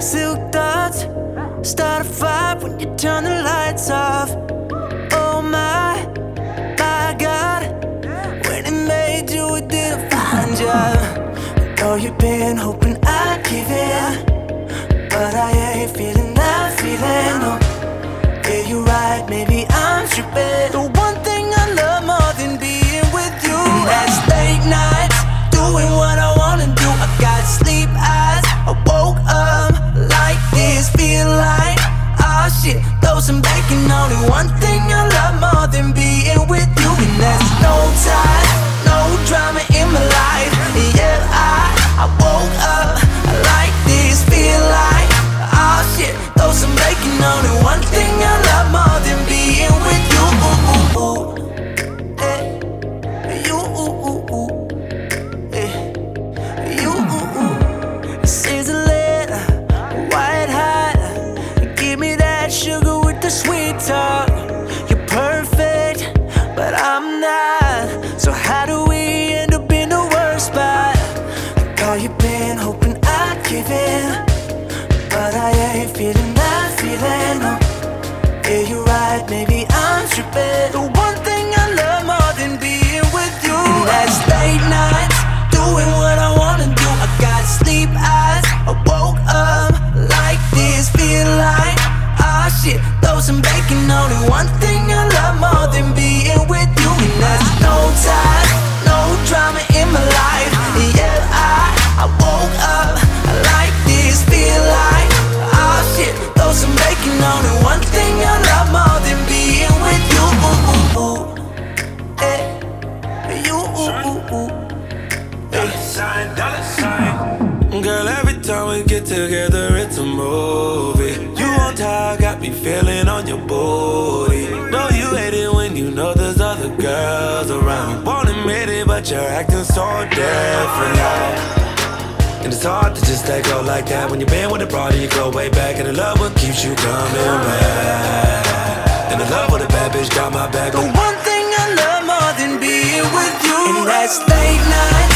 silk thoughts start a fire when you turn the lights off. Oh my God, when it made you, it did a fine job. Know you've been hoping I'd give in, but I ain't feeling that feeling, no. Yeah, you're right, maybe I'm tripping. The one thing I love more than being with you, and that's late nights, doing what I wanna do. I got sleep eyes, I woke up like this, feel like, oh shit, throw some bacon on it. One thing I love more than being with you, and that's no time, no drama in my life. Yeah, I woke up like this, feel like, oh shit, throw some bacon on it. One thing I love more than being with you. Sugar with the sweet talk. You're perfect, but I'm not. So how do we end up in the worst spot? Girl, you've been hoping I'd give in, but I ain't feeling that feeling, no. Yeah, you're right, maybe I'm tripping. The one thing I love more than being with you, and that's late nights, doing what I wanna do. I got sleep eyes, I woke up like this, feel like, oh shit, throw some bacon on it. One thing I love more than being with you, and that's no time, no drama in my life. Yeah, I woke up like this, feel like, oh shit, throw some bacon on it. One thing I love more than being with you. Girl, every time we get together, it's a movie. You on top, got me feeling on your booty. Know you hate it when you know there's other girls around. Won't admit it, but you're acting so different now. And it's hard to just let go like that when you've been with a broad and you go way back. And the love what keeps you coming back. And the love with a bad bitch got my back. The one thing I love more than being with you, and that's late night,